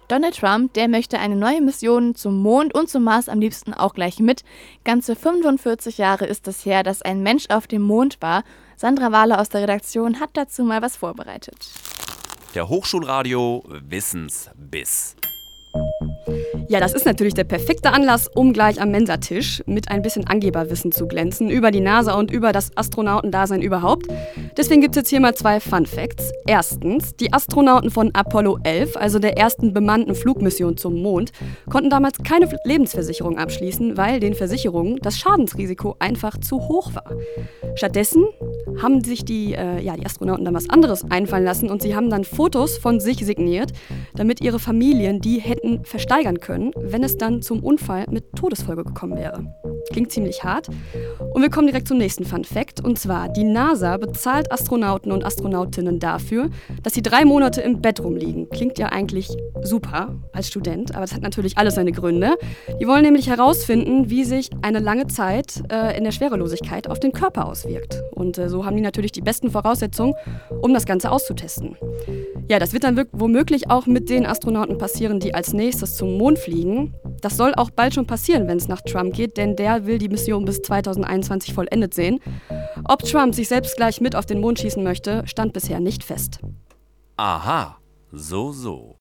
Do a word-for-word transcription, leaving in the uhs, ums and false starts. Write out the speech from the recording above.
Donald Trump, der möchte eine neue Mission zum Mond und zum Mars am liebsten auch gleich mit. Ganze fünfundvierzig Jahre ist es her, dass ein Mensch auf dem Mond war. Sandra Wahler aus der Redaktion hat dazu mal was vorbereitet. Der Hochschulradio Wissensbiss. Ja, das ist natürlich der perfekte Anlass, um gleich am Mensatisch mit ein bisschen Angeberwissen zu glänzen über die NASA und über das Astronautendasein überhaupt. Deswegen gibt es jetzt hier mal zwei Fun Facts. Erstens, die Astronauten von Apollo elf, also der ersten bemannten Flugmission zum Mond, konnten damals keine Lebensversicherung abschließen, weil den Versicherungen das Schadensrisiko einfach zu hoch war. Stattdessen haben sich die, äh, ja, die Astronauten dann was anderes einfallen lassen und sie haben dann Fotos von sich signiert, damit ihre Familien die hätten versteigern können, wenn es dann zum Unfall mit Todesfolge gekommen wäre. Klingt ziemlich hart. Und wir kommen direkt zum nächsten Fun Fact. Und zwar, die NASA bezahlt Astronauten und Astronautinnen dafür, dass sie drei Monate im Bett rumliegen. Klingt ja eigentlich super als Student, aber es hat natürlich alles seine Gründe. Die wollen nämlich herausfinden, wie sich eine lange Zeit äh, in der Schwerelosigkeit auf den Körper auswirkt. Und äh, so haben die natürlich die besten Voraussetzungen, um das Ganze auszutesten. Ja, das wird dann wirk- womöglich auch mit den Astronauten passieren, die als nächstes zum Mond fliegen. Das soll auch bald schon passieren, wenn es nach Trump geht, denn der will die Mission bis zweitausendeinundzwanzig vollendet sehen. Ob Trump sich selbst gleich mit auf den Mond schießen möchte, stand bisher nicht fest. Aha, so, so.